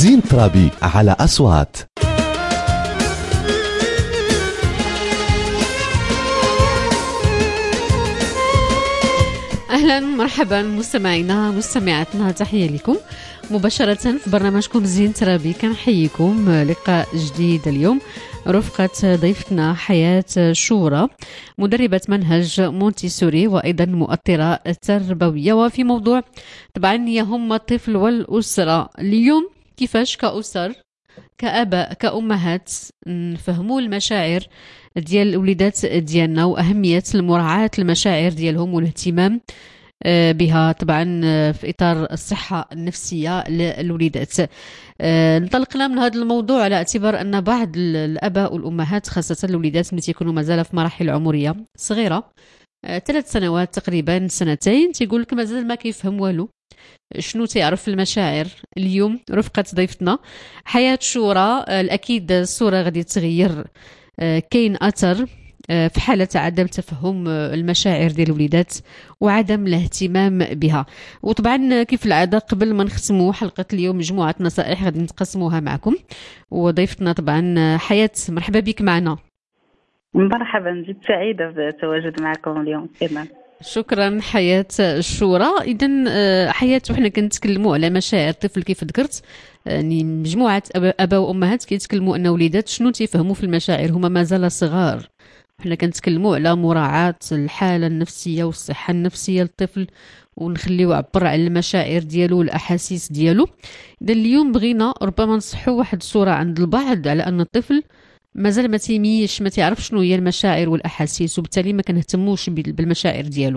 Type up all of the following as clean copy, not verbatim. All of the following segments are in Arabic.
زين ترابي على أصوات. أهلا مرحبا مستمعينا مستمعاتنا، تحية لكم مباشرة في برنامجكم زين ترابي. كنحييكم لقاء جديد اليوم رفقة ضيفتنا حياة شورى، مدربة منهج مونتيسوري وأيضا مؤطرة تربوية، وفي موضوع طبعا يهم الطفل والأسرة اليوم. كيفاش كأسر كأباء كأمهات نفهموا المشاعر ديال الوليدات ديالنا وأهمية المراعاة المشاعر ديالهم والاهتمام بها طبعا في إطار الصحة النفسية للوليدات. انطلقنا من هذا الموضوع على اعتبار أن بعض الآباء والأمهات خاصة الوليدات اللي تيكونوا مازال في مراحل عمرية صغيرة 3 سنوات تقريبا 2 تيقول لك مازال ما كيفهم والو شنو تعرف المشاعر. اليوم رفقة ضيفتنا حياة شورى، الأكيد الصورة غادي تغير، كاين أثر في حالة عدم تفهم المشاعر ديال الوليدات وعدم الاهتمام بها. وطبعا كيف العادة قبل ما نختموا حلقة اليوم مجموعة نصائح غادي نتقسموها معكم، وضيفتنا طبعا حياة مرحبا بك معنا. مرحبا، جد سعيدة بالتواجد معكم اليوم. إيمان. شكرا حياة الشورى. إذن حياة وحنا كنتكلموا على مشاعر الطفل كيف ذكرت، يعني مجموعة أباء وأمهات كيتكلموا أن وليدات شنو تيفهموا في المشاعر، هما مازال صغار. حنا كنتكلموا على مراعاة الحالة النفسية والصحة النفسية للطفل ونخليو يعبر على المشاعر ديالو والأحاسيس ديالو. إذا اليوم بغينا ربما نصحوا واحد الصورة عند البعض على أن الطفل مازال ما تيميش، ما تعرف شنو هي المشاعر والأحاسيس، وبالتالي ما كنهتموش بالمشاعر ديالو.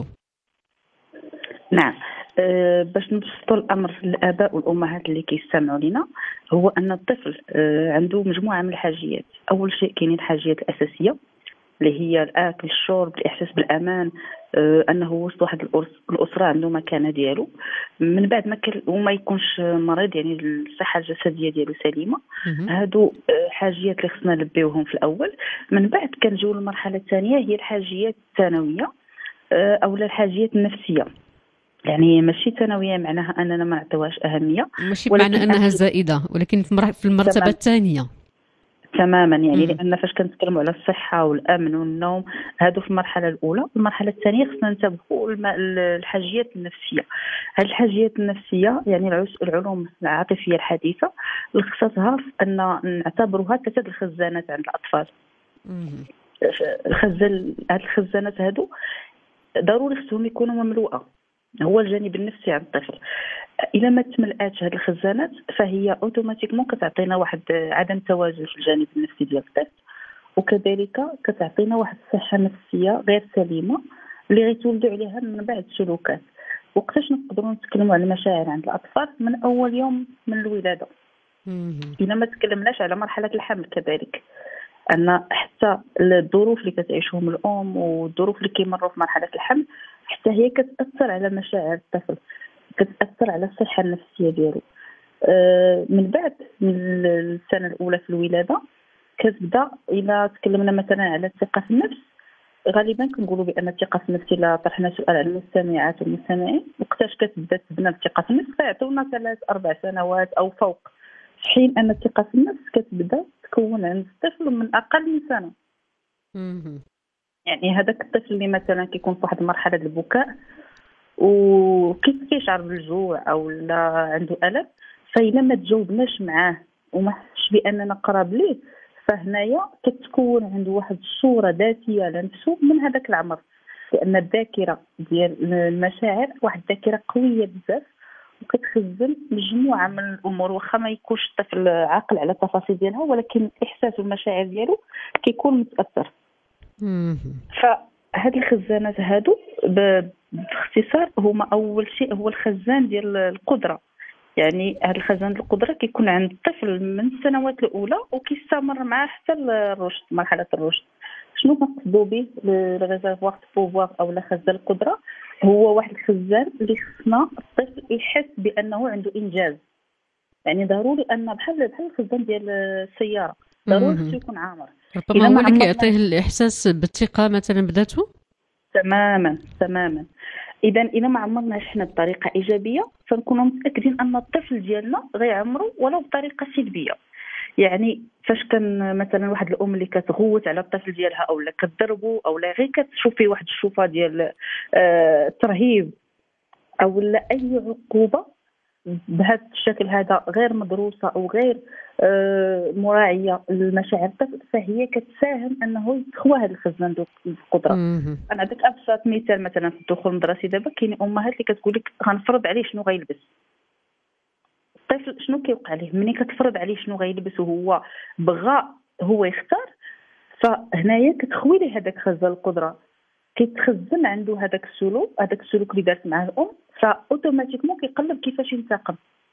نعم. باش نبسطوا الامر للاباء والامهات اللي كيستمعوا لنا، هو ان الطفل عنده مجموعه من الحاجيات. اول شيء كاينين الحاجيات الاساسيه اللي هي الاكل، الشرب، الاحساس بالامان، انه وسط واحد الاسره عنده مكانه ديالو. من بعد وما يكونش مريض، يعني الصحه الجسديه ديالو سليمه. هادو حاجيات اللي خصنا نلبيوهم في الاول. من بعد كنجيو للمرحله الثانيه، هي الحاجيات الثانويه او الحاجيات النفسيه. يعني ماشي ثانويه معناها اننا ما نعطيوهاش اهميه، ماشي بمعنى انها زائده، ولكن في المرتبه الثانيه تماما. يعني لان فاش كنتكلموا على الصحه والامن والنوم، هادو في المرحله الاولى. المرحله الثانيه خصنا ننتبهوا الحاجيات النفسيه. هاد الحاجيات النفسيه يعني العلوم العاطفيه الحديثه لخصتها في ان نعتبروها 3 الخزانات عند الاطفال. هاد الخزانات هادو ضروري خصهم يكونوا مملوءه. هو الجانب النفسي عند الطفل، الا ما تملاتش هذه الخزانات فهي اوتوماتيكمون كتعطينا واحد عدم توازن في الجانب النفسي ديال الطفل، وكذلك كتعطينا واحد الصحه نفسيه غير سليمه اللي غيتولدوا عليها من بعد السلوكات. وقتاش نقدروا نتكلموا على المشاعر عند الاطفال؟ من اول يوم من الولاده. الا ما تكلمناش على مرحله الحمل كذلك، ان حتى الظروف اللي كتعيشهم الام والظروف اللي كيمروا في مرحله الحمل حتى هي كتاثر على مشاعر الطفل، كتاثر على الصحه النفسيه ديالو. من بعد من السنه الاولى في الولاده كتبدا. الى تكلمنا مثلا على الثقه في النفس، غالبا كنقولوا بان الثقه في النفس، الا طرحنا سؤال على المستمعات والمستمعين وقتاش كتبدا تبنى الثقه في النفس، فيعطونا 3 4 سنوات او فوق، في حين ان الثقه في النفس كتبدا تكون عند الطفل من اقل من سنه. يعني هذاك الطفل اللي مثلا كيكون في واحد المرحله البكاء وكيف كيشعر بالجوع او لا عنده الم، فإلا ما تجاوبناش معاه وما حسش باننا قراب ليه، فهنايا كتكون عنده واحد الصوره ذاتيه على نفسه من هذاك العمر. لان الذاكره ديال المشاعر واحد الذاكره قويه بزاف وكتخزن مجموعه من الامور، واخا ما يكونش الطفل عاقل على التفاصيل ديالها، ولكن الاحساس والمشاعر ديالو كيكون متاثر. فهاد الخزانات هادو باختصار هما اول شيء هو الخزان ديال القدره. يعني هاد الخزان ديال القدره كيكون عند الطفل من السنوات الاولى وكيستمر معاه حتى الرشد، مرحله الرشد. شنو كنقصدوا به الريزرفوار بوفوار او خزان القدره؟ هو واحد الخزان اللي خصنا الطفل يحس بانه عنده انجاز. يعني ضروري ان بحال الخزان ديال السياره ضروري خصو يكون عامر. ربما هو اللي كيعطيه الاحساس بالثقه مثلا بذاته. تماما. اذا الا ما عمرناش حنا بطريقه ايجابيه فنكونوا متاكدين ان الطفل ديالنا غيعمرو ولو بطريقه سلبيه. يعني فاش كان مثلا واحد الام اللي كتغوت على الطفل ديالها او لا كتضربو او لا غير كتشوف فيه واحد الشوفه ديال ترهيب او لا اي عقوبه بهذا الشكل هذا غير مدروسه او غير مراعيه لمشاعر الطفل، فهي كتساهم انه يتخوى هذا الخزان ديال القدره. انا عندك ابسط مثال مثلا في الدخول المدرسي، دابا كاين امهات اللي كتقول لك غنفرض عليه شنو غيلبس. الطفل شنو كيوقع ليه ملي كتفرض عليه شنو غيلبس وهو بغى هو يختار؟ فهنايا كتخوي ليه هذاك خزان القدره، كيتخزن عنده هذاك السلوك اللي دارت معاه الام، فاوتوماتيكمون كيقلب كيفاش ينتقم.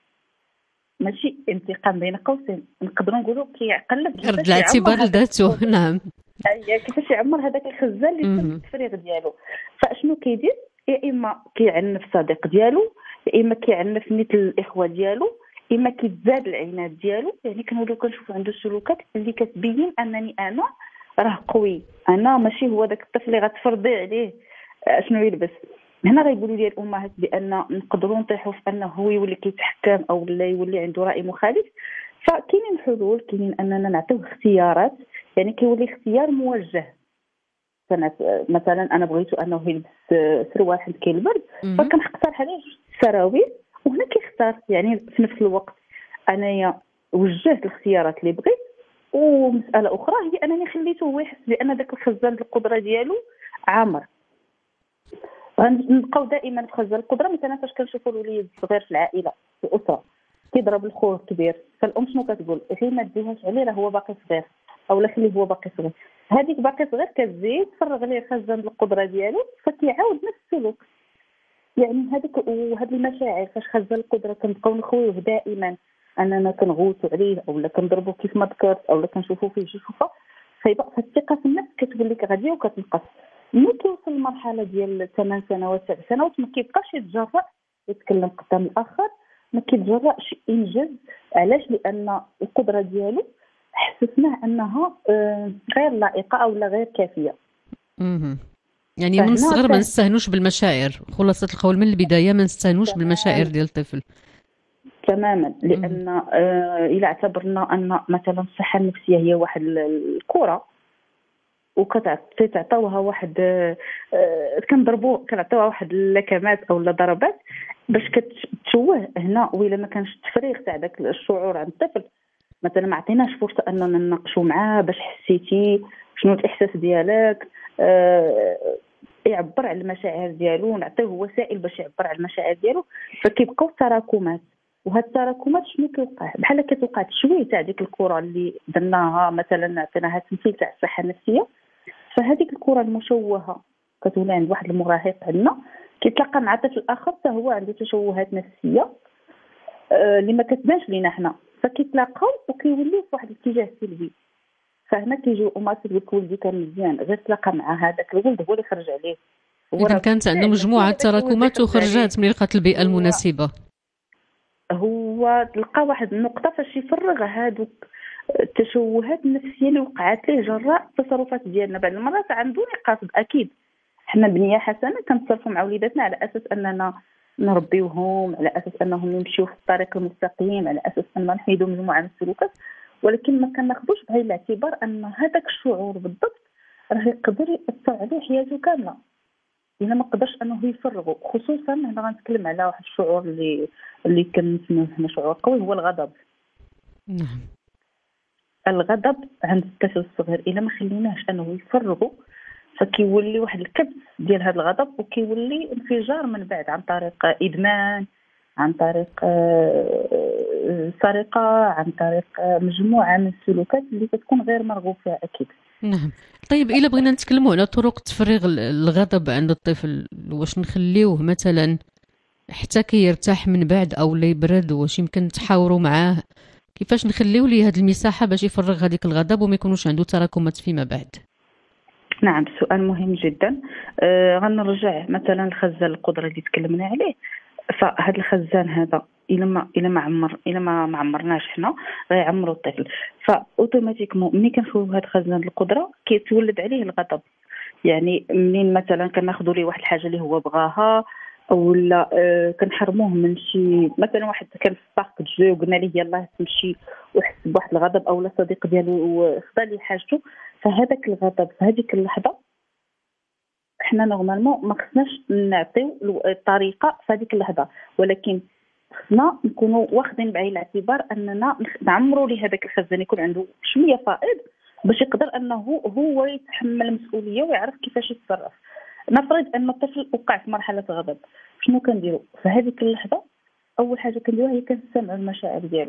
ماشي انتقام بين قوسين، نقدروا نقولوا كيقلب كيفاش رد الاعتبار لذاته. نعم، كيفاش يعمر هذاك الخزان اللي تم التفريغ ديالو. فاشنو كيدير؟ يا اما كيعنف صديق ديالو، يا اما كيعنف مثل الاخوه ديالو، اما كيتزاد العناد ديالو. يعني كنوليو كنشوفوا عنده سلوكات اللي كتبين انني انا راه قوي، انا ماشي هو داك الطفل اللي غتفرضي عليه شنو يلبس. هنا غيقولوا لي الامهات بان نقدروا نطيحوا في انه هو يولي كيتحكم او لا يولي عنده راي مخالف. فكاينين حلول، كاينين اننا نعطيوه اختيارات، يعني كيولي اختيار موجه. مثلا انا بغيتو انه يلبس سروال حيت كاين البرد، فكنقترح عليه سراويل وهنا كيختار. يعني في نفس الوقت انايا وجهت الاختيارات اللي بغيت، ومساله اخرى هي انني خليته هو يحس بان داك الخزان القدره ديالو عامر. غنبقاو دائما في خزان القدره. مثلا فاش كنشوفوا الوليد الصغير في العائله في الاسره كيضرب الخوه الكبير، فالام شنو كتقول؟ غير ما ديهاش عليه راه هو باقي صغير، او لا خليه هو باقي صغير. هذيك باقي صغير كتزيد تفرغ ليه خزان القدره ديالو، فكيعاود نفس السلوك. يعني هذيك وهاد المشاعر فاش خزان القدره كنبقاو نخويوه دائما اننا كنغوتوا عليه او لا كنضربوا كيف ما ذكرت او لا كنشوفوا فيه شي شوفه، فيبقى الثقه في النفس كتقول لك غاديه وكتنقص. ملي كيوصل لمرحله ديال 8 سنوات 7 سنوات ما كيبقاش يتجرأ يتكلم قدام الاخر، ما كيتجرأش ينجز. علاش؟ لان القدره ديالو حسسناه انها غير لائقه او لا غير كافيه. يعني من الصغر ما نستهنوش بالمشاعر، خلاصه القول من البدايه ما نستهنوش بالمشاعر ديال الطفل تماما. لان الى اعتبرنا ان مثلا الصحه النفسيه هي واحد الكره وكتعطيوها واحد كنعطيوها واحد اللكمات او ضربات باش كتشوه هنا، والا ما كانش التفريغ تاع داك الشعور عند الطفل، مثلا ما عطيناش فرصه اننا نناقشوا معاه باش حسيتي شنو الاحساس ديالك، يعبر على المشاعر ديالو، نعطيه وسائل باش يعبر على المشاعر ديالو، فكيبقاو تراكمات. وهاد التراكمات شنو كيوقع؟ بحال كتوقع تشويه تاع ديك الكره اللي درناها، مثلا عطيناها تمثيل تاع الصحه النفسيه. فهذيك الكره المشوهه كتولي عند واحد المراهق عندنا كيتلقى مع طفل اخر حتى هو عنده تشوهات نفسيه اللي ما كتبانش لينا حنا، فكيتلاقاو وكيوليو في واحد الاتجاه سلبي. فهنا كيجيو امات تقول لك ولدي كان مزيان غير تلاقى مع هذاك الولد هو اللي خرج عليه. اذا كانت عنده مجموعه تراكمات وخرجات من لقات البيئه المناسبه، هو تلقى واحد النقطه فاش يفرغ هذوك التشوهات النفسيه اللي وقعت ليه جراء التصرفات ديالنا. بعض المرات عن دون قصد، اكيد حنا بنيه حسنه كنتصرفوا مع وليداتنا على اساس اننا نربيوهم، على اساس انهم يمشيو في الطريق المستقيم، على اساس ان نحيدوا مجموعه من السلوكات، ولكن ما كناخذوش بعين الاعتبار ان هذاك الشعور بالضبط راه يقدر ياثر عليه حياته كامله الا ما قدرش انه يفرغه. خصوصا هنا غنتكلم على واحد الشعور اللي كنسميوه هنا شعور قوي، هو الغضب. نعم، الغضب عند الطفل الصغير الا ما خليناهش انه يفرغه فكيولي واحد الكبس ديال هذا الغضب، وكيولي انفجار من بعد عن طريق ادمان، عن طريق سرقه، عن طريق مجموعه من السلوكات اللي كتكون غير مرغوب فيها اكيد. نعم. طيب إلا بغينا نتكلموا على طرق تفريغ الغضب عند الطفل، واش نخليوه مثلا حتى كيرتاح من بعد او لا يبرد؟ واش يمكن تحاوروا معاه كيفاش نخليو ليه هذه المساحه باش يفرغ هذيك الغضب وما يكونوش عنده تراكمات فيما بعد؟ نعم، سؤال مهم جدا. غنرجع مثلا لخزان القدره اللي تكلمنا عليه. فهذا الخزان هذا الا ما عمرناش حنا غيعمروا الطفل. فاوتوماتيكمون ملي كنخويو هذا خزان القدره كيتولد عليه الغضب. يعني منين مثلا كناخذوا ليه واحد الحاجه اللي هو بغاها اولا كنحرموه من شي مثلا واحد كان في البارك جو وقلنا ليه يلاه تمشي وحس بواحد الغضب، اولا صديق ديالو خدا ليه حاجته، فهذاك الغضب في هذيك اللحظه احنا نورمالمون ما خصناش نعطيو الطريقه في هذيك اللحظه، ولكن خصنا نكونوا واخدين بعين الاعتبار اننا نعمروا ليه هذاك الخزان يكون عنده شويه فائض باش يقدر انه هو يتحمل المسؤوليه ويعرف كيفاش يتصرف. نفرض ان الطفل وقع في مرحله غضب، شنو كنديروا في هذيك اللحظه؟ اول حاجه كنديروها هي كنستمع المشاعر ديالو.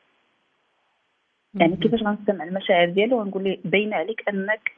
يعني كيفاش غنستمع المشاعر ديالو؟ غنقول ليه باين عليك انك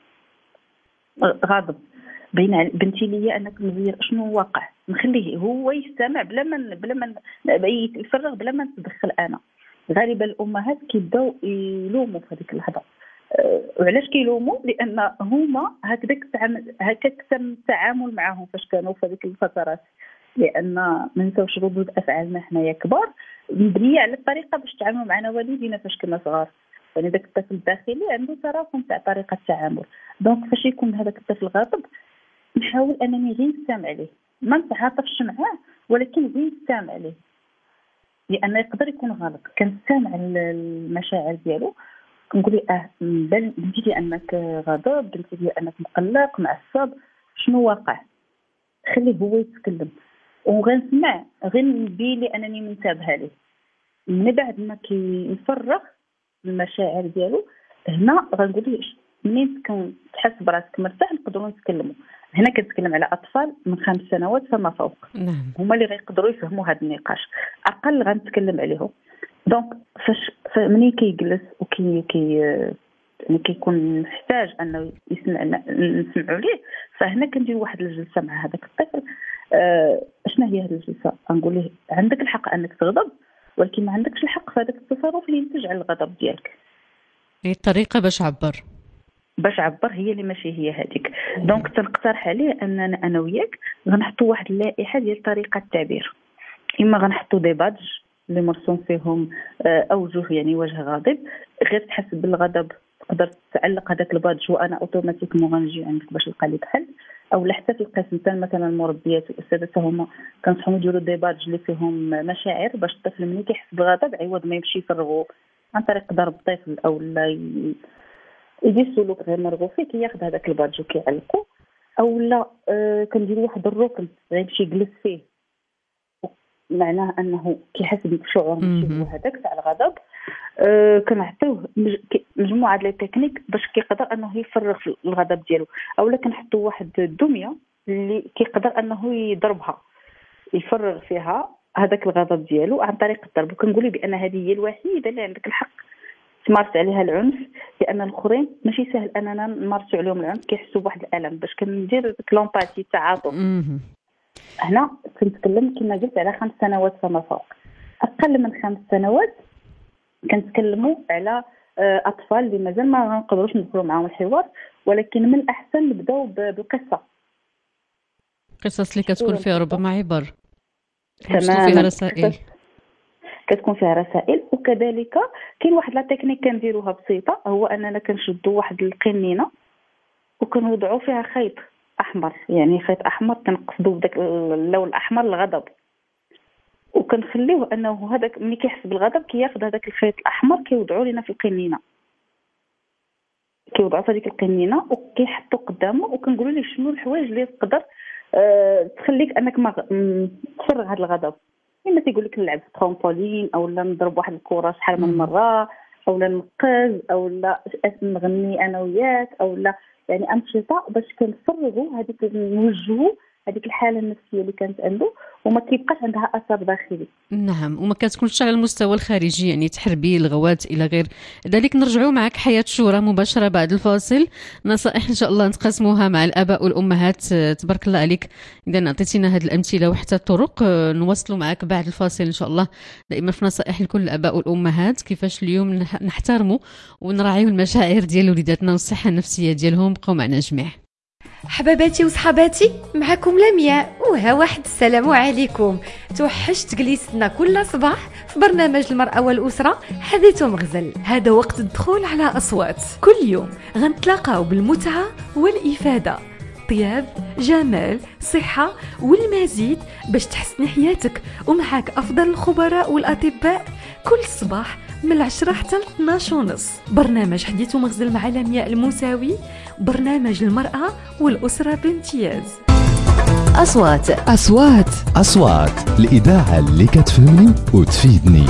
غاضب، باين بنتي ليا انك مزير، شنو واقع؟ نخليه هو يستمع بلا ما يفرغ، بلا ما نتدخل انا. غالبا الامهات كيبداو يلوموا في هذيك اللحظه. وعلاش كيلوموا؟ لان هما هكاك تم التعامل معهم فاش كانوا في هذيك الفترات، لان ما نساوش ردود افعالنا حنايا كبار مبنيه على الطريقه باش تعاملوا معنا والدينا فاش كنا صغار. يعني داك الطفل الداخلي عنده تراكم تاع طريقه التعامل. دونك فاش يكون هذاك الطفل غاضب نحاول انني غير نستمع ليه، ما نتعاطفش معاه ولكن غير نستمع ليه، لان يقدر يكون غلط. كنستمع المشاعر ديالو، كنقول ليه بنتي لي انك غاضب، بنتي لي انك مقلق معصب، شنو واقع؟ خليه هو يتكلم وغنسمع، غير نبين لي انني منتبهه ليه. من بعد ما كيفرغ المشاعر ديالو، هنا غنقول ليه منين تحس براسك مرتاح نقدروا نتكلموا. هنا كنتكلم على اطفال من 5 سنوات فما فوق. نعم. هما اللي غيقدروا يفهموا هذا النقاش، اقل غنتكلم عليهم. دونك منين كيجلس يعني كيكون محتاج انه نسمعوا ليه، فهنا كندير واحد الجلسه مع هذاك الطفل. شنو هي هذه الجلسه؟ نقول له عندك الحق انك تغضب، ولكن ما عندكش الحق في هذاك التصرف اللي ينتج على الغضب ديالك. الطريقه باش عبر هي اللي ماشي هي هذيك. دونك تنقترح عليه اننا انا وياك غنحطوا واحد اللائحه ديال طريقه التعبير. اما غنحطوا دي بادج اللي مرسوم فيهم اوجه، يعني وجه غاضب، غير تحس بالغضب تقدر تعلق هذاك البادج وانا اوتوماتيكمون غنجي عندك باش نلقى لك حل. او حتى في القسم مثلا المربيات والاساتذه هما كنصحوا يديروا دي بادج اللي فيهم مشاعر، باش الطفل ملي كيحس بالغضب عوض ما يمشي يفرغو عن طريق ضرب الطفل او لا يدير سلوك غير مرغوب فيه، كياخذ هذاك البادج وكيعلقو. او لا كنديروا واحد الركن غيمشي يجلس فيه، معناه انه كيحس بشعور ماشي هو هذاك تاع الغضب. كنعطيوه مجموعه ديال التكنيك باش كيقدر انه يفرغ الغضب ديالو. اولا كنحطوا واحد الدميه اللي كيقدر انه يضربها يفرغ فيها هذاك الغضب ديالو عن طريق الضرب. وكنقول بان هذه هي الوحيده اللي عندك الحق تمارس عليها العنف، لان الاخرين ماشي سهل اننا نمارسوا عليهم العنف، كيحسوا بواحد الالم. باش كندير ديك لومباتي التعاطف. هنا كنتكلم كما قلت على 5 سنوات فما فوق. اقل من 5 سنوات كنتكلموا على اطفال اللي مازال ما نقدروش ندخلوا معاهم الحوار، ولكن من الاحسن نبداو بالقصه. قصص اللي كتكون فيها ربما عبر، تمام، فيها رسائل، كتكون فيها رسائل. وكذلك كاين واحد لا تكنيك كنديروها بسيطه، هو اننا كنشدوا واحد القنينه وكنوضعوا فيها خيط احمر، يعني خيط احمر كنقصدوا بداك اللون الاحمر الغضب، وكنخليوه انه هذاك ملي كيحس بالغضب كياخذ هذاك الخيط الاحمر كيوضعوا لينا في القنينه، كيوضعوا في هذيك القنينه وكيحطوا قدامه، وكنقولوا ليه شنو الحوايج اللي تقدر تخليك انك ما تفرغ هذا الغضب. اما تيقول لك نلعب ترامبولين، او لا نضرب واحد الكره شحال من مره، او لا نقز، او لا نغني انا وياك، او لا يعني انشطه باش كنفرغوا هذيك، نوجهوا هذيك الحاله النفسيه اللي كانت عنده وما كيبقاش عندها اثر داخلي. نعم، وما كتكونش على المستوى الخارجي، يعني تحربيل، الغوات الى غير ذلك. نرجعوا معك حياة شورى مباشره بعد الفاصل. نصائح ان شاء الله نتقاسموها مع الاباء والامهات. تبارك الله عليك، اذا عطيتينا هذه الامثله وحتى الطرق نواصلوا معك بعد الفاصل ان شاء الله. دائما في نصائح لكل الاباء والامهات كيفاش اليوم نحترموا ونراعيوا المشاعر ديال وليداتنا والصحه النفسيه ديالهم. بقوا معنا جميع. حباباتي وصحاباتي، معكم لمياء، وها واحد السلام عليكم. توحشت جليستنا كل صباح في برنامج المرأة والأسرة حديث مغزل. هذا وقت الدخول على أصوات. كل يوم غنتلاقاو بالمتعة والإفادة، طياب، جمال، صحة والمزيد باش تحسن حياتك، ومعاك أفضل الخبراء والأطباء كل صباح من 10 حتى 12:30. برنامج حديث ومغزل مع لمياء الموساوي، برنامج المرأة والأسرة بامتياز. أصوات الإذاعة اللي كتفهمني وتفيدني.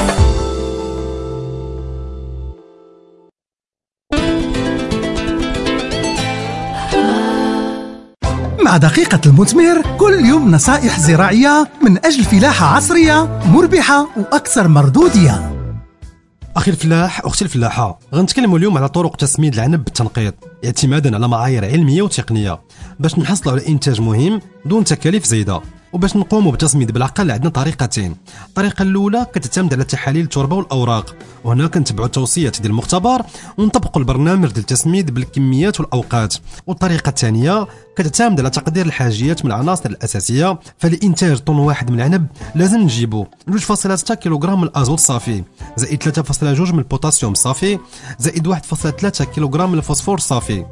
مع دقيقة المثمر كل يوم نصائح زراعية من أجل فلاحة عصرية مربحة وأكثر مردودية. أخي الفلاح، أختي الفلاحة، غنتكلموا اليوم على طرق تسميد العنب بالتنقيط اعتمادا على معايير علمية وتقنية باش نحصلوا على إنتاج مهم دون تكاليف زايدة. وباش نقوموا بالتسميد بالعقل عندنا طريقتين. الطريقة الأولى كتعتمد على تحاليل التربة والأوراق، وهنا كنتبعوا التوصيات ديال المختبر ونطبقوا البرنامج ديال التسميد بالكميات والأوقات. والطريقة الثانية كتعتمد على تقدير الحاجيات من العناصر الأساسية. فلإنتاج طن واحد من العنب لازم نجيبوا 2.6 كيلوغرام من الأزوت صافي، زائد 3.2 من البوتاسيوم صافي، زائد 1.3 كيلوغرام من الفوسفور صافي.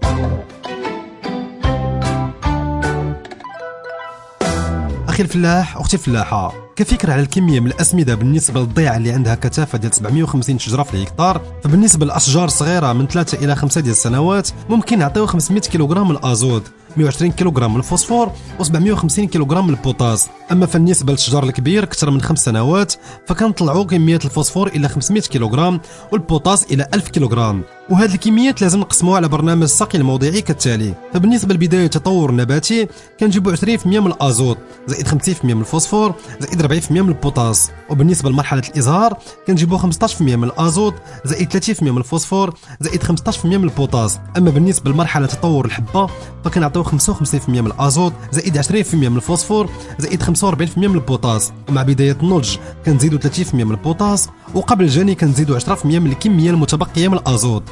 أخي الفلاح، أختي الفلاحة، كفكرة على الكمية من الأسمدة بالنسبة للضيعة اللي عندها كثافة ديال 750 شجرة في الهكتار، فبالنسبة للأشجار الصغيرة من 3 إلى 5 ديال السنوات ممكن نعطيو 500 كيلوغرام من الأزود، 120 كيلوغرام من الفوسفور و750 كيلوغرام من البوتاس. أما بالنسبة للشجر الكبير أكثر من 5 سنوات فكنطلعوا كمية الفوسفور إلى 500 كيلوغرام والبوتاس إلى 1000 كيلوغرام. وهذه الكميات لازم نقسموها على برنامج السقي الموضعي كالتالي. فبالنسبة لبداية التطور النباتي كنجيبوا 20% من الأزوت، زائد 5% من الفوسفور، زائد 40% من البوتاس. وبالنسبة لمرحلة الإزهار كنجيبوا 15% من الأزوت، زائد 30% من الفوسفور، زائد 15% من البوتاس. أما بالنسبة لمرحلة تطور الحبة فكنعطيو 55% من الأزوت، زائد 20% من الفوسفور، زائد 45% من البوتاس. ومع بداية النضج كنزيدوا 30% من البوتاس، وقبل الجني كنزيدوا 10% من الكمية المتبقية من الأزوت.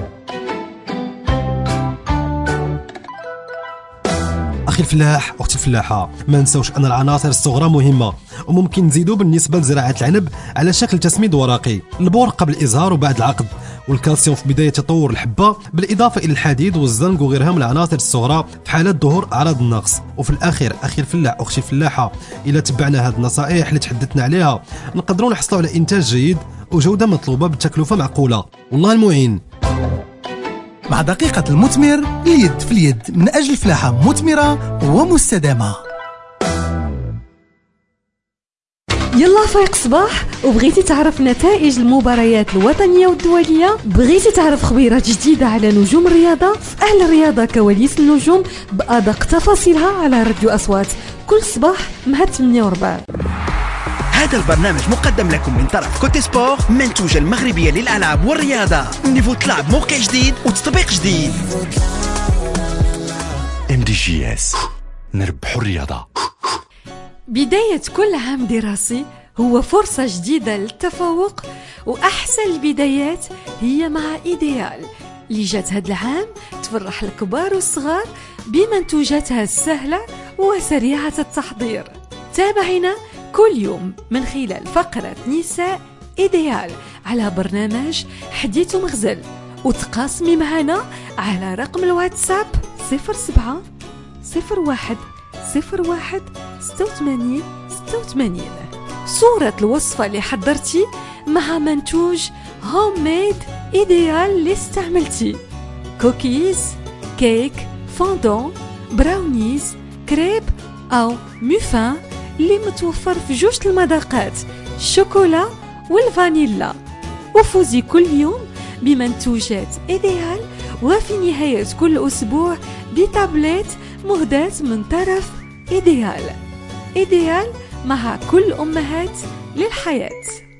أخي الفلاح، أختي الفلاحة، ما نساوش أن العناصر الصغرى مهمة وممكن نزيدوا بالنسبة لزراعة العنب على شكل تسميد ورقي. البور قبل الإزهار وبعد العقد، والكالسيوم في بداية تطور الحبة، بالإضافة إلى الحديد والزنك وغيرها من العناصر الصغرى في حالة ظهور أعراض النقص. وفي الأخير أخي الفلاح، أختي الفلاحة، إذا تبعنا هذه النصائح اللي تحدثنا عليها نقدروا نحصلوا على إنتاج جيد وجودة مطلوبة بتكلفة معقولة. والله المعين. مع دقيقة المثمر اليد في اليد من أجل فلاحة مثمرة ومستدامة. يلا فايق صباح، وبغيتي تعرف نتائج المباريات الوطنية والدولية؟ بغيتي تعرف خبيرات جديدة على نجوم الرياضة؟ في أهل الرياضة كواليس النجوم بأدق تفاصيلها على راديو أصوات كل صباح مع 8:15. هذا البرنامج مقدم لكم من طرف كوتي سبور، منتوجة المغربية للألعاب والرياضة. نيفو تلعب موقع جديد وتطبيق جديد. MDGS، نربحوا الرياضة. بداية كل عام دراسي هو فرصة جديدة للتفوق، وأحسن البدايات هي مع إيديال اللي جات هاد العام تفرح الكبار والصغار بمنتوجاتها السهلة وسريعة التحضير. تابعينا كل يوم من خلال فقرة نساء إيديال على برنامج حديث ومغزل، وتقاسمي معنا على رقم الواتساب 07 01 01 86 86. صورة الوصفة اللي حضرتي مع منتوج هوم ميد إيديال اللي استعملتي: كوكيز، كيك، فوندون، براونيز، كريب أو ميفان اللي متوفر في 2 المذاقات، الشوكولا والفانيلا. وفوزي كل يوم بمنتوجات إيديال، وفي نهاية كل أسبوع بتابلت مهداة من طرف إيديال. إيديال مع كل أمهات للحياة.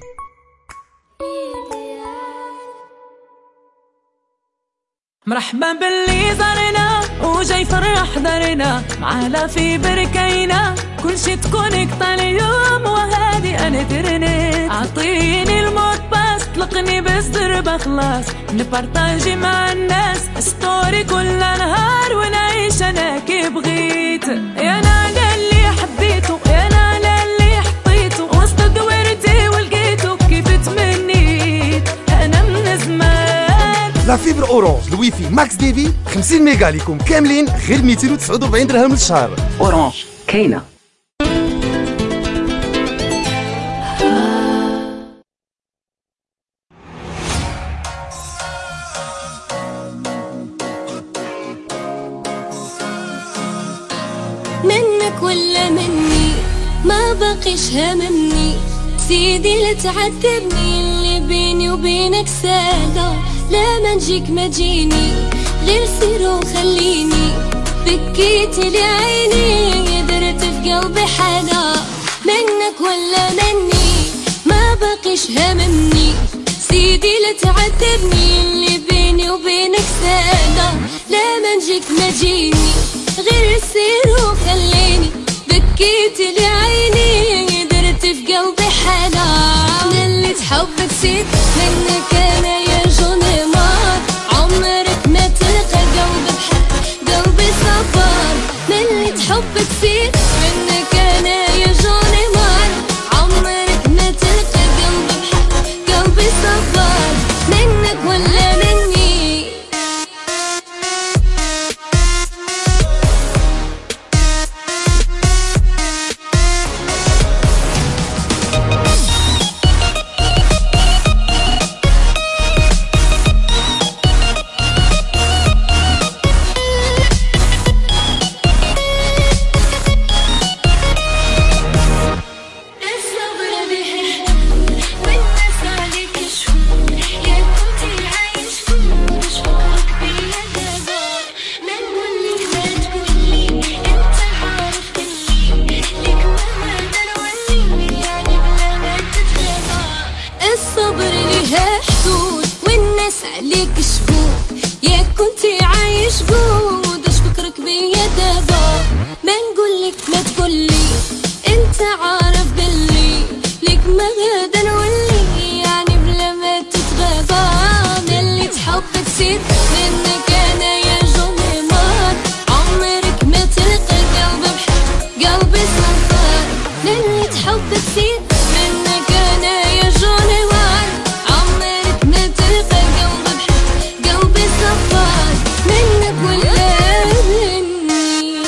مرحبا باللي زارنا وجاي فرح دارنا، معانا في بركينا كل شي تكونك طال اليوم، وهادي انا ترنيت. عطيني الموت باس طلقني بالزر بخلاص، نبارطاجي مع الناس ستوري كل نهار ونعيش انا كي بغيت. يا نانا اللي حبيته، يا نانا اللي حطيته وسط دويرتي ولقيته كيف تمنيت. انا من زمان لا فيبر اورانج الوي في ماكس ديفي 50 ميجا ليكم كاملين غير 249 درهم للشهر. اورانج كاينه. منك ولا مني ما بقيش هممني سيدي لا تعذبني اللي بيني وبينك سادة لا ما نجيك ما تجيني غير سير وخليني بكيتي لي عيني درت في قلبي حدا منك ولا مني ما بقيش هممني سيدي لا تعذبني اللي بيني وبينك سادة لا ما نجيك ما تجيني غير سير وخليني بكيتي لي عيني درت في قلبي حدا اللي تحبك سيد منك انا يا جوني مار عمرك ما تلقى قلبي بحال قلبي صبر اللي تحبك سيد منك انا يا جوني مار عمرك ما تلقى قلبي بحال قلبي صبر منك ولا مني عليك شهود يا كنتي عايش بود اش فكرك بيا دابا ما نقولك ما تقولي انت عارف باللي ليك ما غدا نولي يعني بلا ما تتغابى ملي تحبك سيد منك انا يا جوني مار عمرك ما تلقى قلبي بحال قلبي صفار ملي تحبك سيد منك انا يا جوني مار عمرك ما تلقى قلبي صفار منك ولا مني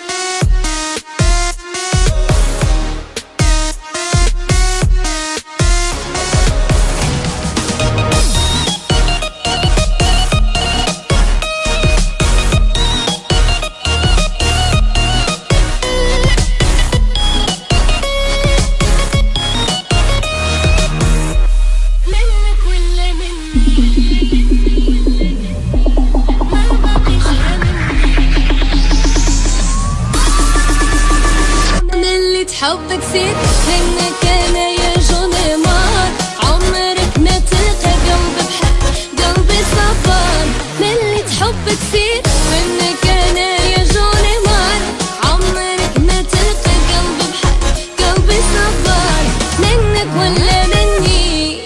حبك سيد منك انا يا جوني مار عمرك ما تلقى قلبي بحال قلبي صبر ملي تحبك سيد منك انا يا جوني مار عمرك ما تلقى قلبي بحال قلبي صبر منك ولا مني.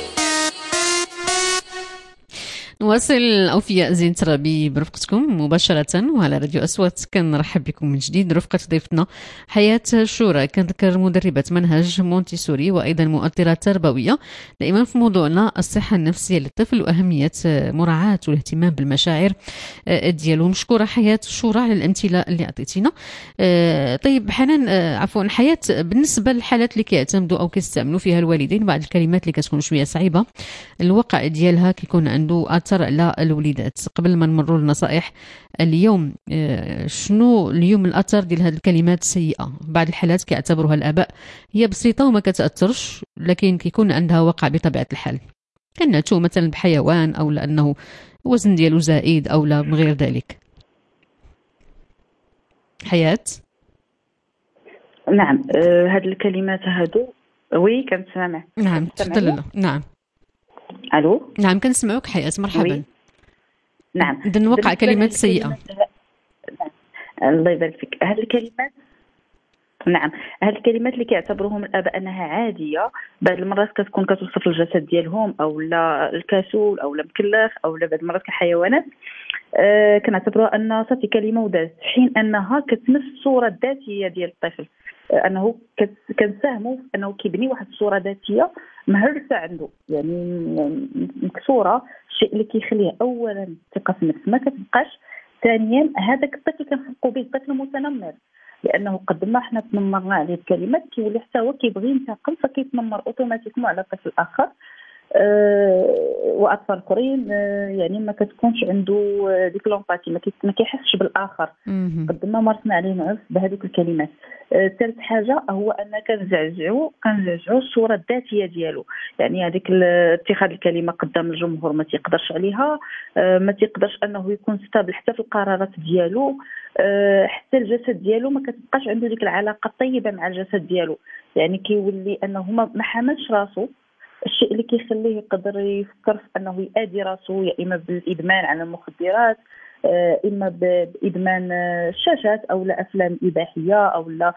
نواصل أوفياء زين ترابي برفقتكم مباشرة وعلى راديو أصوات. كنرحب بكم من جديد. رفقة ضيفتنا حياة شورى، كنذكر مدربة منهج مونتيسوري وأيضا مؤطرة تربوية. دائما في موضوعنا الصحة النفسية للطفل وأهمية مراعاة والاهتمام بالمشاعر ديالو. مشكورة حياة شورى على الامتلاء اللي عطيتينا. طيب حنان، عفوا حياة، بالنسبة للحالات اللي كيعتمدوا أو كيستعملوا فيها الوالدين بعض الكلمات اللي كتكون شوية صعيبة، الوقع ديالها كيكون عنده أثر على الوليدات. قبل ما نمروا للنصائح اليوم، شنو اليوم الأثر ديال هذه الكلمات السيئة؟ بعض الحالات كيعتبروها الآباء هي بسيطة وما كتأثرش، لكن كيكون عندها وقع بطبيعة الحال، كنعتو مثلا بحيوان أو لأنه وزن ديالو زائد أو لا من غير ذلك. حياة؟ نعم، هاد الكلمات هادو وي كنسمع. نعم تفضل. نعم الو. نعم كنسمعوك حياة، مرحبا. وي. نعم، إذن وقع كلمات سيئة. الله يبارك فيك. هاد الكلمات، نعم، هاد الكلمات اللي كيعتبروهم الاباء انها عاديه، بعض المرات كتكون كتوصف الجسد ديالهم او لا الكسول او لا مكلخ او لا بعض المرات كحيوانات، كنعتبروها ان صافي كلمه ودازت، في حين انها كتمس الصوره الذاتيه ديال الطفل، انه كنساهموا انه كيبني واحد الصوره ذاتيه مهرسه عنده، يعني مكسوره، الشيء اللي كيخليه اولا الثقه في النفس ما كتبقاش. ثانيا هذاك الطفل كنخلقوا به طفل متنمر، لانه قد ما حنا تنمرنا عليه الكلمات كيولي حتى هو كيبغي ينتقم فكيتنمر اوتوماتيكمون على طفل اخر. واطفال اخرين يعني ما كتكونش عنده ديك لومباتي، ما كيحسش بالاخر قد ما مارسنا عليه العنف بهذوك الكلمات. ثالث حاجه هو ان كنزعزعوا الصوره الذاتيه ديالو، يعني هذيك اتخاذ الكلمه قدام الجمهور ما تيقدرش عليها، ما تيقدرش انه يكون ستابل حتى في القرارات ديالو، حتى الجسد ديالو ما كتبقاش عنده ديك العلاقه الطيبه مع الجسد ديالو، يعني كيولي انه ما حملش راسو، الشيء اللي كيخليه يقدر يفكر في انه يأذي راسو، يا اما بالادمان على المخدرات، اما بادمان الشاشات او لا افلام اباحيه او لا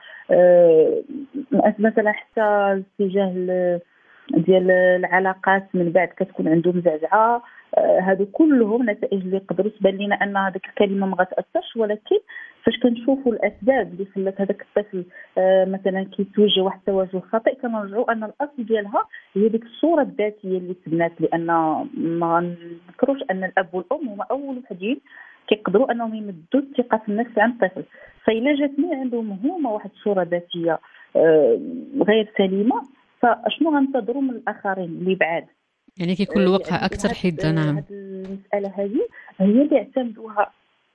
مثلا حتى الاتجاه ديال العلاقات من بعد كتكون عنده مزعزعه. هادو كلهم نتائج اللي يقدروا تبان لنا ان هذيك الكلمه ما غتاثرش، ولكن فاش كنشوفوا الاسباب اللي خلات هذاك الطفل مثلا كيتوجه واحد التوجه خاطئ كنرجعوا ان الاصل ديالها هي ديك الصوره الذاتيه اللي تبنات، لان ما نذكروش ان الاب والام هما اول وحدين كيقدروا انهم يمدوا الثقه في النفس عند الطفل. فإلا جاتني عندهم هما واحد الصوره ذاتيه غير سليمه، فاشنو غنتظروا من الاخرين اللي بعاد؟ يعني كيكون الواقع اكثر حده. نعم، هذه المساله هذه هي اللي اعتمدوها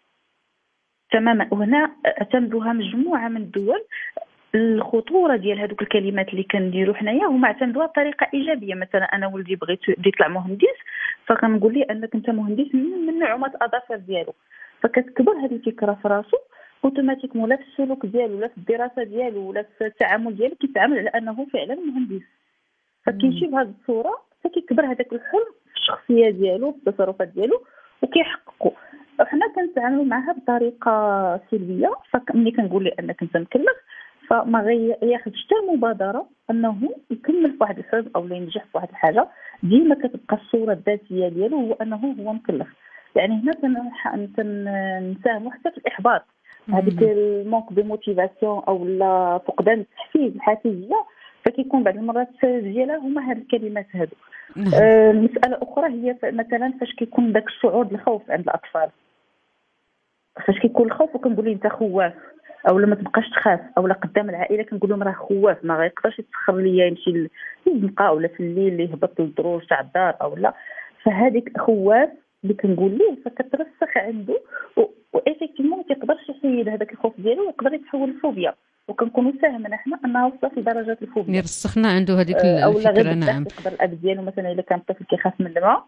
تماما، وهنا اعتمدوها مجموعه من الدول. الخطوره ديال هذوك الكلمات اللي كنديروا حنايا هما اعتمدوها بطريقه ايجابيه. مثلا انا ولدي بغيت يطلع مهندس، فكنقول ليه انك انت مهندس من نعومه الاظافر ديالو، فكتكبر هذه الفكره في راسو اوتوماتيكمون، لا في السلوك ديالو لا في الدراسه ديالو ولا في التعامل ديالو كيتعامل على انه فعلا مهندس، فكيمشي بهذه الصوره فكيكبر هذاك الحلم في الشخصيه ديالو في التصرفات ديالو وكيحققوا. وحنا كنتعاملوا معها بطريقه سلبيه، فملي كنقول له انك انت مكلف فما ياخذش حتى مبادره انه يكمل في واحد الحلم او ينجح في واحد الحاجه. ديما كتبقى الصوره الذاتيه ديالو هو انه هو مكلف. يعني هنا كنساهموا حتى في الاحباط، هذيك المونك دو موتيفاسيون او فقدان التحفيز الحافزيه، فكيكون بعض المرات السبب ديالها هما هاد الكلمات هادو. مساله اخرى هي مثلا فاش كيكون داك الشعور ديال الخوف عند الاطفال، فاش كيكون الخوف وكنقول ليه انت خواف او لما تبقاش تخاف، او لا قدام العائله كنقول لهم راه خواف ما غيقدرش يتسخر ليا يمشي للزنقه ولا في الليل اللي يهبط للدروج تاع الدار او لا. فهذيك خواف اللي كنقول ليه فكترسخ عنده، وايفيكتيفمون ما تيقدرش يحيد هذاك الخوف ديالو ويقدر يتحول لفوبيا، وكنكونوا ساهمنا حنا انها وصل في درجات الفوبيا. يرسخنا عنده هذيك الفكره. نعم، يقدر الاب ديالو مثلا الا كان الطفل كيخاف من الماء.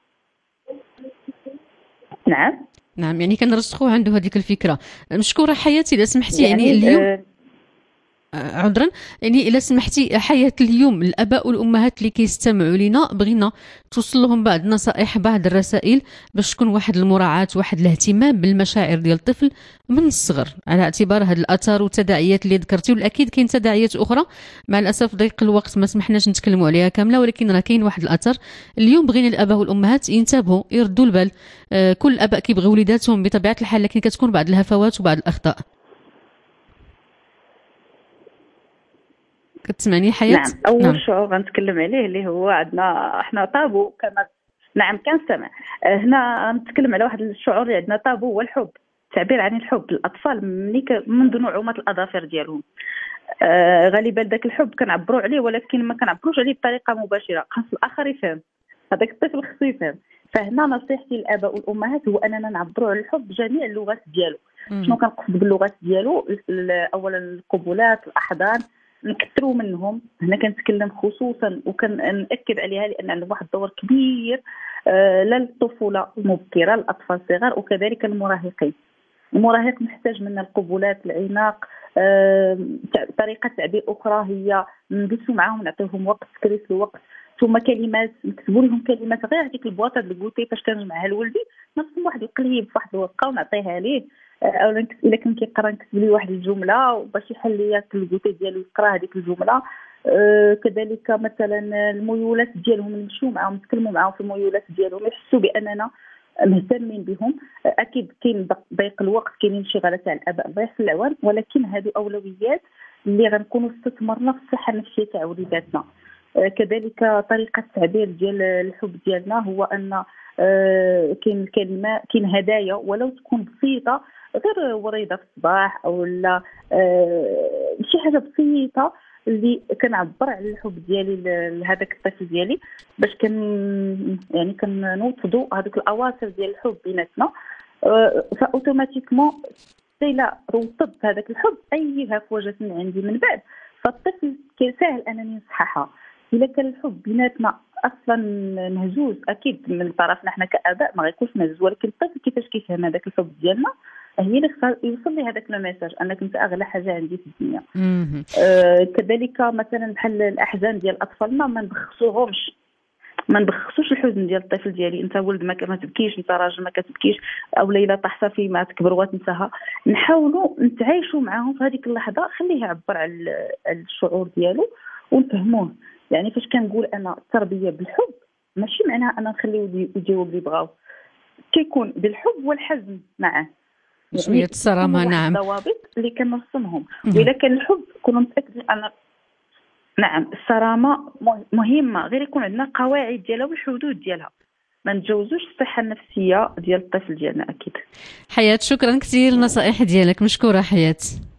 نعم يعني كنرسخوا عنده هذيك الفكره. مشكوره حياتي اذا سمحتي. يعني اليوم عذرا، يعني الا سمحتي حياه اليوم الاباء والامهات اللي كيستمعوا لينا بغينا توصل لهم بعض النصائح بعض الرسائل باش تكون واحد المراعاه واحد الاهتمام بالمشاعر ديال الطفل من الصغر، على اعتبار هذه الاثار والتداعيات اللي ذكرتي. والاكيد كاين تداعيات اخرى مع الاسف ضيق الوقت ما سمحناش نتكلموا عليها كامله، ولكن راه كاين واحد الاثر اليوم بغينا الاباء والامهات ينتبهوا يردوا البال. كل الاباء كيبغيو وليداتهم بطبيعه الحال، لكن كتكون بعض الهفوات وبعض الاخطاء. كتسمعني حياة؟ نعم. أول شعور غنتكلم عليه اللي هو عندنا احنا طابو كما. نعم كنسمع. هنا نتكلم على واحد الشعور اللي عندنا طابو، هو الحب، التعبير عن الحب. الأطفال منذ نعومة الأظافر ديالهم غالبا داك الحب كنعبروا عليه، ولكن ما كنعبروش عليه بطريقة مباشرة، خاص الآخر يفهم، هذاك الطفل خصو يفهم. فهنا نصيحتي للآباء والأمهات هو أننا نعبروا على الحب بجميع اللغات ديالو. شنو كنقصد باللغات ديالو؟ أولا القبلات، الأحضان، نكثروا منهم. هنا كنتكلم خصوصا وكنأكد عليها لان عندهم واحد الدور كبير لا للطفوله المبكره، الاطفال الصغار وكذلك المراهقين. المراهق محتاج منا القبلات، العناق، طريقه تعبير اخرى هي نجلسوا معاهم نعطيهم وقت، تكريس الوقت، ثم كلمات نكتبوا لهم كلمات غير هذيك البواطه اللي قلتي فاش كنجمعها لولدي نرسم واحد القليب في واحد الورقه ونعطيها ليه، او الا كان كيقرا نكتب ليه واحد الجمله باش يحل ليا الكلبوتي ديالو يقرا هذيك الجمله. كذلك مثلا الميولات ديالهم نمشيو معاهم نتكلموا معاهم في الميولات ديالهم، يحسوا باننا مهتمين بهم. اكيد كاين ضيق الوقت، كاين انشغالات تاع الاباء الله يحسن العوان، ولكن هذه اولويات اللي غنكونوا استثمرنا في الصحه النفسيه تاع وليداتنا. كذلك طريقه التعبير ديال الحب ديالنا هو ان كاين الكلمه، كاين هدايا ولو تكون بسيطه، غير وريده في الصباح او لا شي حاجه بسيطه اللي كنعبر على الحب ديالي لهذاك الطفل ديالي، باش يعني كنوطدوا هذوك الاواصر ديال الحب بيناتنا. فاوتوماتيكمون الا روطدت هذاك الحب اي هفوه جات من عندي من بعد، فالطفل ساهل انني نصححها. الا كان الحب بيناتنا اصلا مهزوز، اكيد من طرفنا احنا كاباء ما غيكونش مهزوز، ولكن الطفل كيفاش كيفهم هذاك الحب ديالنا هي اللي خصها يوصل لي هذاك الميساج انك انت اغلى حاجه عندي في الدنيا. كذلك مثلا بحال الاحزان ديال اطفالنا ما نبخسوش الحزن ديال الطفل ديالي. انت ولد ما تبكيش، انت راجل ما كتبكيش، او ليلى طاح صافي ما تكبر وتنساها. نحاولوا نتعايشوا معاهم في هذيك اللحظه، خليه يعبر على الشعور ديالو ونفهموه. يعني فاش كنقول انا التربيه بالحب ماشي معناها انا نخليه يجاوب اللي بغاو، كيكون بالحب والحزن معاه، شويه الصرامه. نعم، ضوابط اللي كنرسمهم. واذا كان الحب كونوا متاكدين ان نعم الصرامه مهمه، غير يكون عندنا قواعد ديالها والحدود ديالها، ما نتجاوزوش الصحه النفسيه ديال الطفل ديالنا. اكيد. حياة، شكرا كثير النصائح ديالك، مشكوره حياة.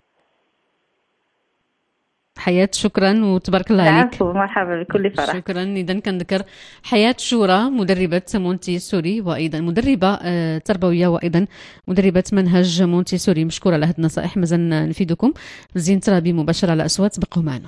حياة شكرا وتبارك الله عليك. مرحبا بكل فرح. شكرا. اذا كنذكر حياة شورى، مدربة مونتيسوري وايضا مدربة تربوية وايضا مدربة منهج مونتيسوري. مشكورة على هذه النصائح. مازال نفيدكم زين ترابي مباشرة على أصوات. بقوا معنا.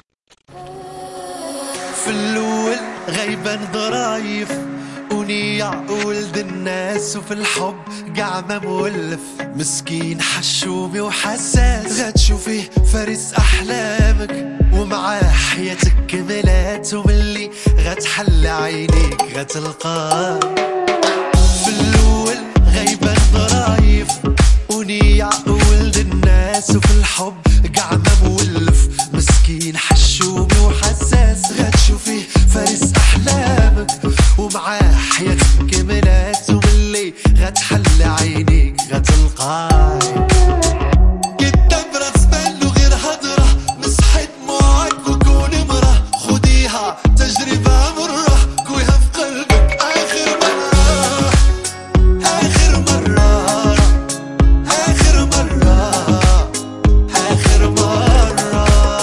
في الأول غيبان ضرايف ونيع ولد الناس، وفي الحب قاع مولف مسكين حشومي وحساس. غتشوفيه فارس أحلامك ومعاه حياتك كملات، وملي غتحل عينيك غتلقاه. في الأول غيبان ضرايف ونيع ولد الناس، وفي الحب قاع مولف مسكين حشومي وحساس. غتشوفيه فارس أحلامك ومعاه حياتك كملات، وملي غتحل عينيك غتلقاه. قدام راس بالو غير هضرة، مسحي دموعك وكون مرة، خديها تجربة مرة كويها في قلبك آخر مرة. آخر مرة آخر مرة آخر مرة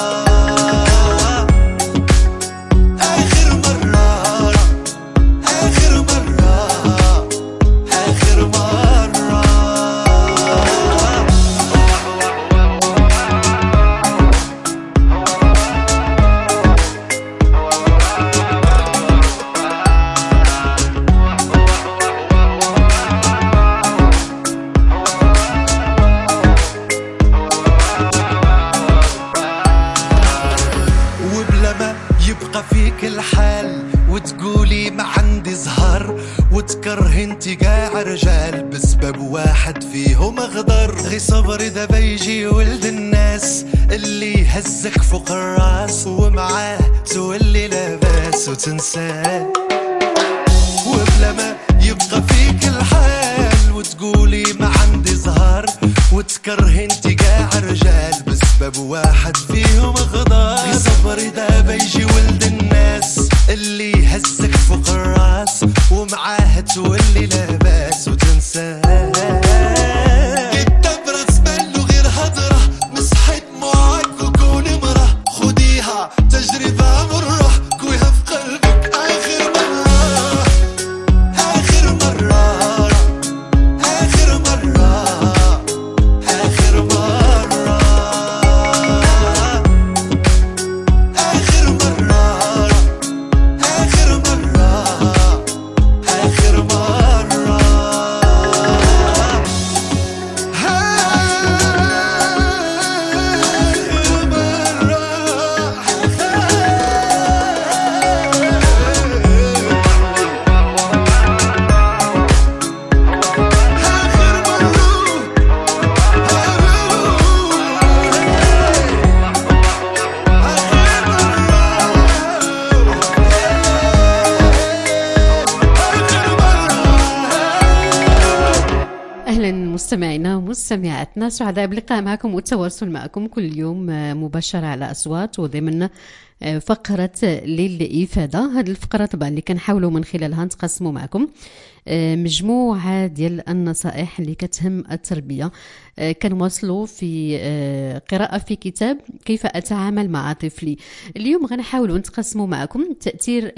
آخر مرة آخر مرة آخر مرة. وبلا ما يبقى فيك الحال وتقولي ما عندي زهر، وتكره انتي قاع رجال بسبب واحد فيهم اخضر. غي صبر اذا بيجي ولد الناس اللي هزك فوق الراس، ومعاه تولي لاباس وتنساه. وبلا ما يبقى فيك الحال وتقولي ما عندي زهر، وتكره انتي قاع رجال بسبب واحد فيهم اخضر. غي صبر اذا بيجي ولد الناس اللي هزك فوق الراس، ومعاه تولي لاباس وتنساه. قدام راس بالو غير هضرة، مسحي دموعك وكون مرة، خديها تجربة مرة كويها في قلبك آخر مرة. آخر مرة آخر مرة آخر مرة آخر مرة آخر مرة آخر مرة. مستمعينا ومستمعاتنا، سعداء بلقاء معكم والتواصل معكم كل يوم مباشرة على أصوات وضمن فقرة للإفادة. هذه الفقرة طبعا اللي كنحاولوا من خلالها نتقسموا معكم مجموعة ديال النصائح اللي كتهم التربية. كنواصلوا في قراءة في كتاب كيف أتعامل مع طفلي. اليوم غنحاولوا نتقسموا معكم تأثير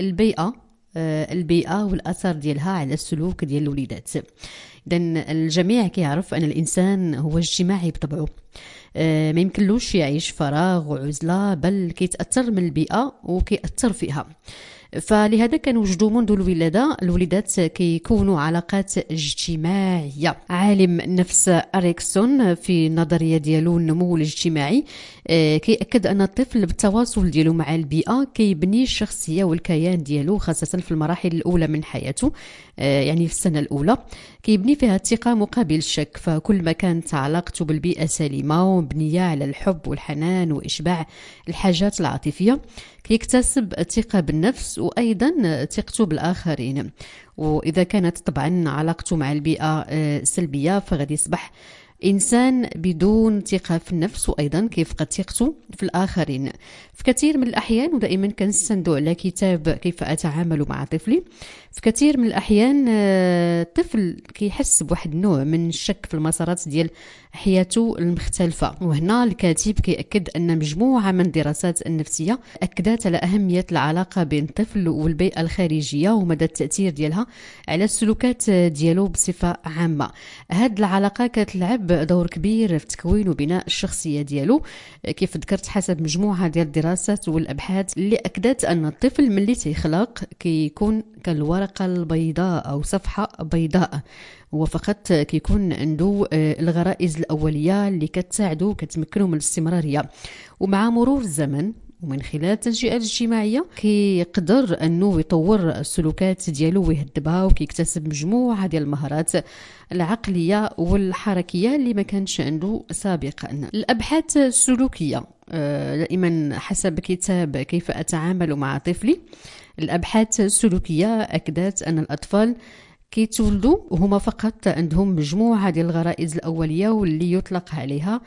البيئة والأثر ديالها على السلوك ديال الوليدات. إذن الجميع كيعرف أن الإنسان هو اجتماعي بطبعه، ما يمكنلوش يعيش فراغ وعزلة، بل كيتأثر من البيئة وكيأثر فيها. فلهذا كنوجدوا منذ الولادة الوليدات كيكونوا علاقات اجتماعية. عالم نفس أريكسون في النظرية ديالو النمو الاجتماعي كيأكد أن الطفل بالتواصل ديالو مع البيئة كيبني الشخصية والكيان ديالو، خاصة في المراحل الأولى من حياته، يعني في السنة الأولى كيبني فيها الثقة مقابل الشك. فكل ما كانت علاقته بالبيئة سليمة ومبنية على الحب والحنان وإشباع الحاجات العاطفية كيكتسب الثقة بالنفس وأيضا ثقته بالآخرين. وإذا كانت طبعا علاقته مع البيئة سلبية فغادي يصبح إنسان بدون ثقة في النفس وأيضا كيفقد ثقته في الآخرين. في كثير من الأحيان، ودائما كنستندوا على كتاب كيف أتعامل مع طفلي، في كثير من الأحيان الطفل كيحس بواحد النوع من الشك في المسارات ديال حياته المختلفة. وهنا الكاتب كيأكد أن مجموعة من الدراسات النفسية أكدت على أهمية العلاقة بين الطفل والبيئة الخارجية ومدى التأثير ديالها على السلوكات ديالو بصفة عامة. هاد العلاقة كتلعب دور كبير في تكوين وبناء الشخصية ديالو، كيف ذكرت حسب مجموعة ديال الدراسات والأبحاث اللي أكدت أن الطفل ملي تيخلق كيكون كالورقة البيضاء أو صفحة بيضاء، هو فقط كيكون عنده الغرائز الأولية اللي كتساعده كتمكنه من الاستمرارية. ومع مرور الزمن ومن خلال التنشئة الاجتماعية كيقدر أنه يطور السلوكات ديالو ويهذبها، وكيكتسب مجموعة ديال المهارات العقلية والحركية اللي ما كانش عنده سابقا. الأبحاث السلوكية دائما حسب كتاب كيف أتعامل مع طفلي، الأبحاث السلوكية أكدت أن الأطفال كيتولدوا وهما فقط عندهم مجموعة ديال الغرائز الأولية واللي يطلق عليها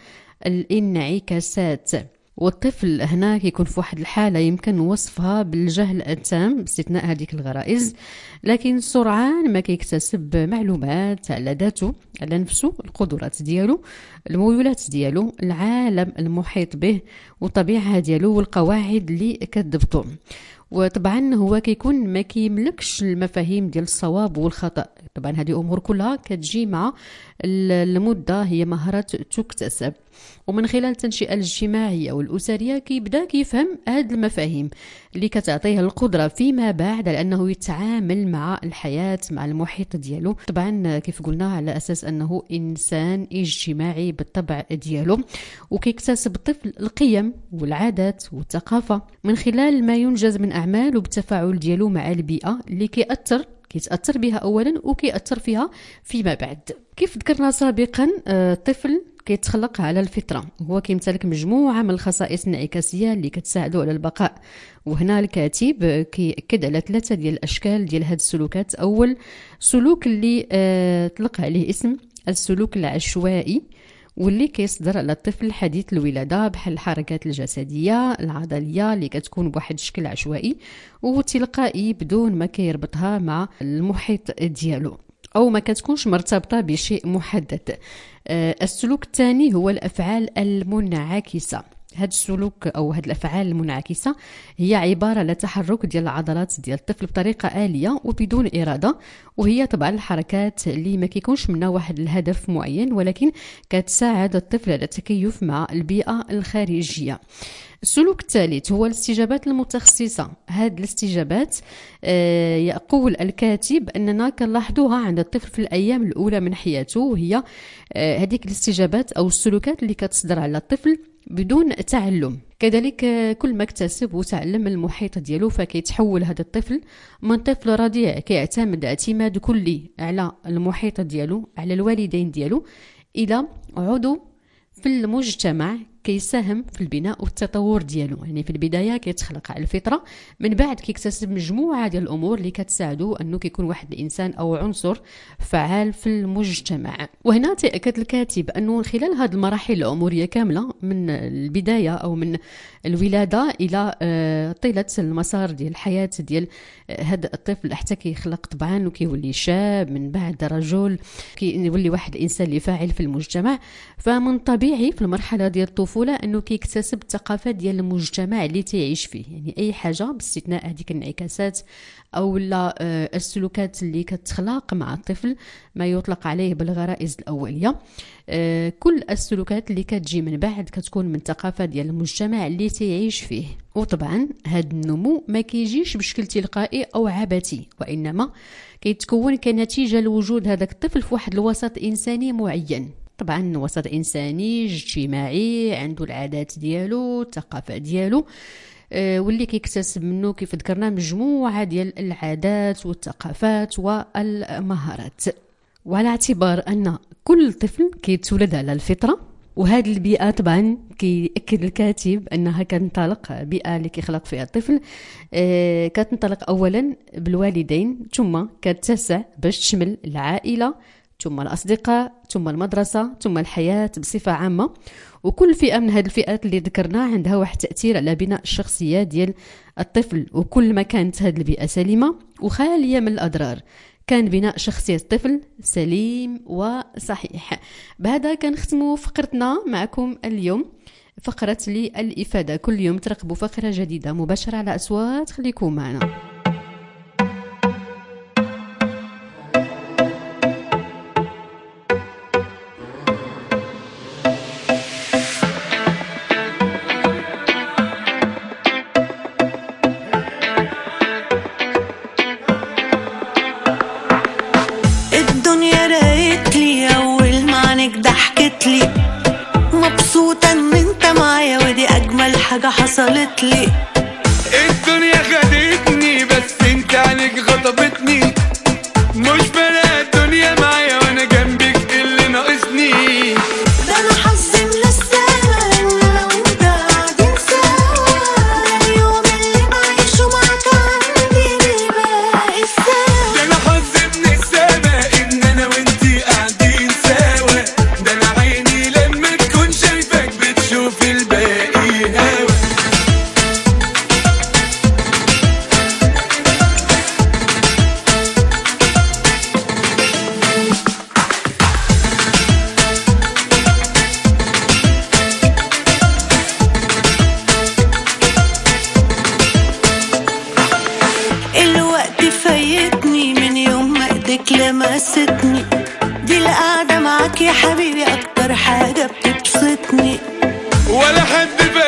الانعكاسات. والطفل هنا كيكون في واحد الحالة يمكن وصفها بالجهل التام باستثناء هذيك الغرائز، لكن سرعان ما كيكتسب معلومات على ذاته، على نفسه، القدرات ديالو، الميولات ديالو، العالم المحيط به والطبيعة ديالو والقواعد اللي كتضبطو. وطبعا هو كيكون ما كيملكش المفاهيم ديال الصواب والخطأ. طبعا هذه أمور كلها كتجي مع المدة، هي مهارات تكتسب. ومن خلال التنشئة الاجتماعية والأسرية كيبدا كيفهم هذه المفاهيم اللي كتعطيه القدرة فيما بعد على أنه يتعامل مع الحياة مع المحيط ديالو. طبعا كيف قلنا على أساس أنه إنسان اجتماعي بالطبع ديالو، وكيكتسب الطفل القيم والعادات والثقافة من خلال ما ينجز من أعمال وبالتفاعل ديالو مع البيئة اللي كيتأثر بها أولا وكيأثر فيها فيما بعد. كيف ذكرنا سابقا الطفل كيتخلق على الفطرة، هو كيمتلك مجموعة من الخصائص الانعكاسية اللي كتساعده على البقاء. وهنا الكاتب كيأكد على 3 ديال الأشكال ديال هاد السلوكات. أول سلوك اللي طلق عليه اسم السلوك العشوائي، واللي كيصدر على الطفل حديث الولادة، بحال الحركات الجسدية العضلية اللي كتكون بواحد الشكل عشوائي وتلقائي بدون ما كيربطها مع المحيط ديالو أو ما كتكونش مرتبطة بشيء محدد. السلوك الثاني هو الأفعال المنعكسة. هاد السلوك أو هاد الأفعال المنعكسة هي عبارة على تحرك ديال العضلات ديال الطفل بطريقة آلية وبدون إرادة، وهي طبعا الحركات اللي ما كيكونش منها واحد الهدف معين، ولكن كتساعد الطفل على التكيف مع البيئة الخارجية. السلوك الثالث هو الاستجابات المتخصصة. هاد الاستجابات يقول الكاتب أننا كنلاحظوها عند الطفل في الأيام الأولى من حياته، وهي هذيك الاستجابات أو السلوكات اللي كتصدر على الطفل بدون تعلم. كذلك كل ما اكتسب وتعلم المحيط ديالو فكيتحول هذا الطفل من طفل رضيع كيعتمد اعتماد كلي على المحيط ديالو، على الوالدين ديالو، إلى عضو في المجتمع كيساهم في البناء والتطور ديالو. يعني في البدايه كيتخلق على الفطره، من بعد كيكتسب مجموعه ديال الامور اللي كتساعدو انه كيكون واحد الانسان او عنصر فعال في المجتمع. وهنا تاكد الكاتب انه خلال هذه المراحل العمريه كامله، من البدايه او من الولاده الى طيله المسار ديال الحياه ديال هذا الطفل حتى كيخلق طبعا وكيولي شاب، من بعد رجل، كيولي واحد الانسان اللي فاعل في المجتمع. فمن طبيعي في المرحله ديال الطفوله انه كيكتسب الثقافه ديال المجتمع اللي تعيش فيه. يعني اي حاجه باستثناء هذيك الانعكاسات او لا السلوكات اللي كتخلق مع الطفل، ما يطلق عليه بالغرائز الاوليه. كل السلوكات اللي كتجي من بعد كتكون من ثقافه ديال المجتمع اللي تعيش فيه. وطبعا هذا النمو ما كيجيش بشكل تلقائي او عبثي، وانما كيتكون كنتيجه لوجود هذاك الطفل في واحد الوسط انساني معين. طبعا وسط انساني اجتماعي عنده العادات ديالو، الثقافه ديالو، واللي كيكتسب منه كيف ذكرنا مجموعه ديال العادات والثقافات والمهارات. وعلى اعتبار ان كل طفل كيتولد على الفطره، وهذه البيئه طبعا كيأكد الكاتب انها كتنطلق بيئه اللي كيخلق فيها الطفل، كتنطلق اولا بالوالدين، ثم كتسع باش تشمل العائله، ثم الأصدقاء، ثم المدرسة، ثم الحياة بصفة عامة. وكل فئة من هذه الفئات اللي ذكرناها عندها واحد تأثير على بناء الشخصية ديال الطفل. وكل ما كانت هذه البيئة سليمة وخالية من الأضرار كان بناء شخصية الطفل سليم وصحيح. بهذا كنختموا فقرتنا معكم اليوم، فقرة للإفادة. كل يوم ترقبوا فقرة جديدة مباشرة على أصوات، خليكم معنا. مبسوطة ان انت معايا ودي اجمل حاجة حصلت لي. الدنيا خدتني بس انت عنك غضبتني، مش فارقة الدنيا معايا وانا جنبك اللي ناقصني. ده انا حظي من السما ان انا وانت قاعدين سوا، ده اليوم اللي بعيشه معاك عندي باقي السوا. ده انا حظي من السما ان انا وانتي قاعدين سوا، ده انا عيني لما تكون شايفك بتشوف الباقي هوا. الوقت فايتني من يوم ما ايدك لمستني، دي القعدة معاك يا حبيبي اكتر حاجة بتبسطني. ولا حد